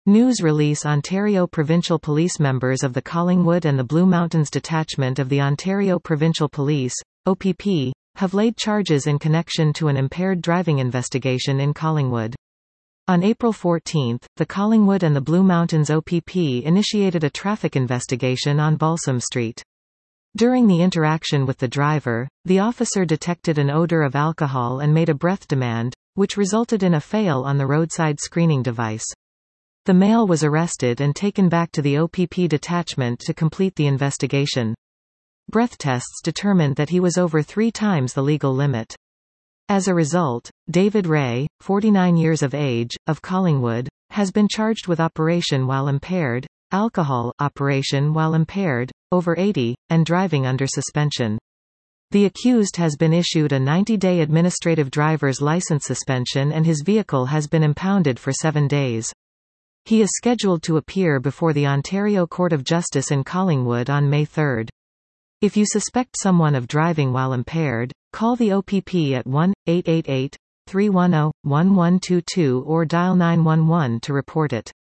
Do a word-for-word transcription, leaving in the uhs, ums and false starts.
News release Ontario Provincial Police Members of the Collingwood and the Blue Mountains Detachment of the Ontario Provincial Police, O P P, have laid charges in connection to an impaired driving investigation in Collingwood. On April fourteenth, the Collingwood and the Blue Mountains O P P initiated a traffic investigation on Balsam Street. During the interaction with the driver, the officer detected an odor of alcohol and made a breath demand, which resulted in a fail on the roadside screening device. The male was arrested and taken back to the O P P detachment to complete the investigation. Breath tests determined that he was over three times the legal limit. As a result, David Ray, forty-nine years of age, of Collingwood, has been charged with operation while impaired, alcohol operation while impaired, over eighty, and driving under suspension. The accused has been issued a ninety-day administrative driver's license suspension and his vehicle has been impounded for seven days. He is scheduled to appear before the Ontario Court of Justice in Collingwood on May third. If you suspect someone of driving while impaired, call the O P P at one eight eight eight, three one zero, one one two two or dial nine one one to report it.